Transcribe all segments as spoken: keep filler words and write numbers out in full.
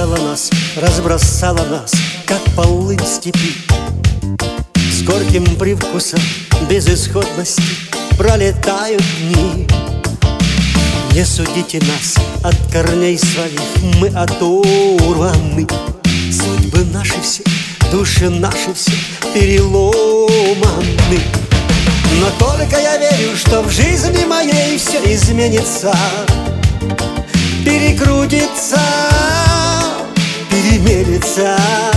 Разбросала нас, разбросала нас, как полынь степи. С горьким привкусом безысходности пролетают дни. Не судите нас от корней своих, мы оторваны. Судьбы наши все, души наши все переломаны. Но только я верю, что в жизни моей все изменится, перекрутится, перемелется.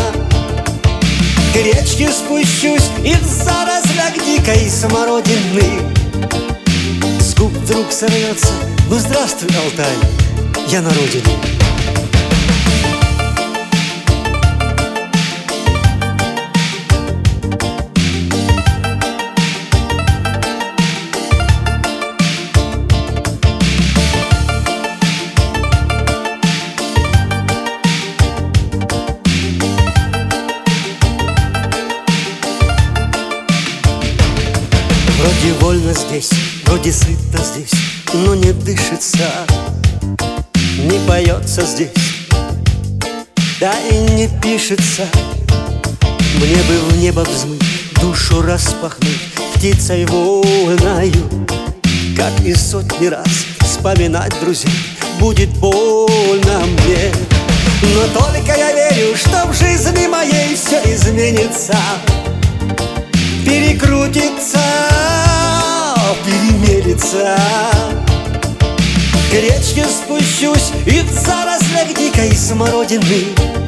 К речке спущусь и в зарослях дикой смородины с губ вдруг сорвется: ну здравствуй, Алтай, я на родине. Вроде вольно здесь, вроде сыто здесь, но не дышится, не поется здесь, да и не пишется. Мне бы в небо взмыть, душу распахнуть птицей вольною, как и сотни раз вспоминать друзей будет больно мне. Но только я верю, что в жизни моей все изменится, перекрутится, перемелется. К речке спущусь и в зарослях дикой смородины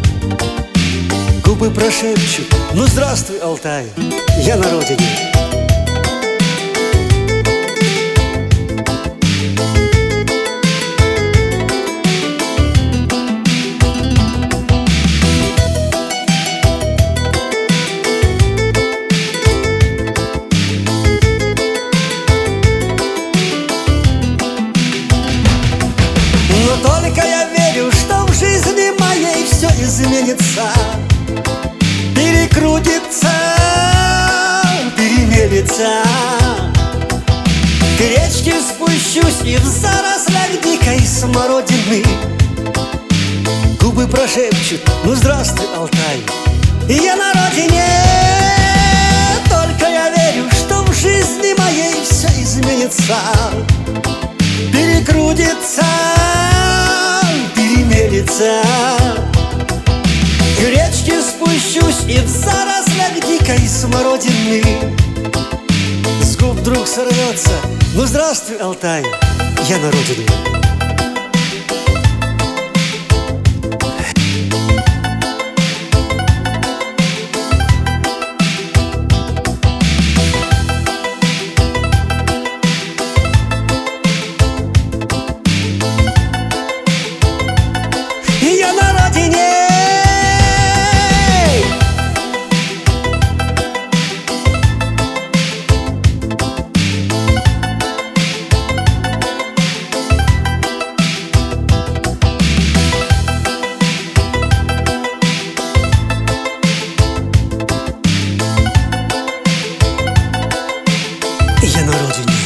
губы прошепчут: ну здравствуй, Алтай, я на родине. Но только я верю, что в жизни моей все изменится, перекрутится, перемелется. К речке спущусь и в зарослях дикой смородины губы прошепчут: ну здравствуй, Алтай, я на родине. Только я верю, что в жизни моей все изменится, перекрутится, перемелется. К речке спущусь и в зарослях дикой смородины с губ вдруг сорвется: ну здравствуй, Алтай, я на родине. Я на родине. Я на родине.